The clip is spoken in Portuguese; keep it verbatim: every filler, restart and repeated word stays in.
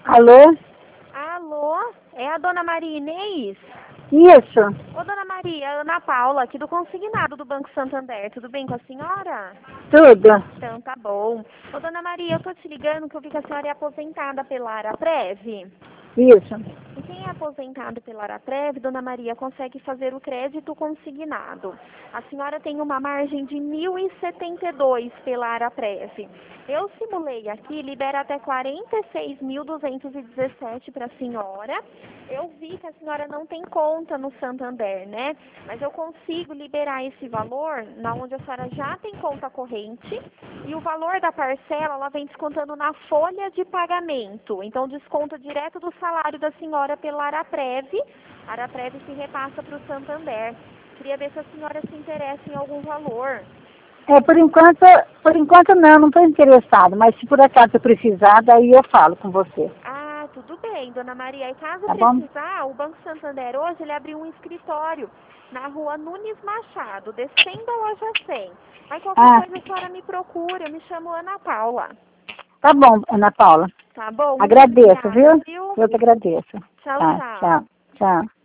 Alô? Alô? É a dona Maria Inês? Isso. Ô, dona Maria, Ana Paula, aqui do Consignado do Banco Santander. Tudo bem com a senhora? Tudo. Então, tá bom. Ô, dona Maria, eu tô te ligando que eu vi que a senhora é aposentada pela Araprev. Isso. E quem é aposentado pela Araprev, dona Maria, consegue fazer o crédito consignado. A senhora tem uma margem de mil e setenta e dois pela Araprev. Eu simulei aqui, libera até quarenta e seis mil duzentos e dezessete para a senhora. Eu vi que a senhora não tem conta no Santander, né? Mas eu consigo liberar esse valor na onde a senhora já tem conta corrente e o valor da parcela, ela vem descontando na folha de pagamento. Então, desconta direto do salário da senhora pela Araprev. A Araprev se repassa para o Santander. Queria ver se a senhora se interessa em algum valor. É, por enquanto, por enquanto não, não estou interessado, mas se por acaso eu precisar, daí eu falo com você. Ah, tudo bem, dona Maria. E caso Tá bom? precisar, o Banco Santander hoje ele abriu um escritório na rua Nunes Machado, descendo a loja cem. Aí qualquer Ah, coisa a senhora me procura, eu me chamo Ana Paula. tá bom, Ana Paula. Tá bom? Muito Agradeço, obrigada, viu? viu? Eu te agradeço. Tchau, Tá, tchau. tchau, tchau.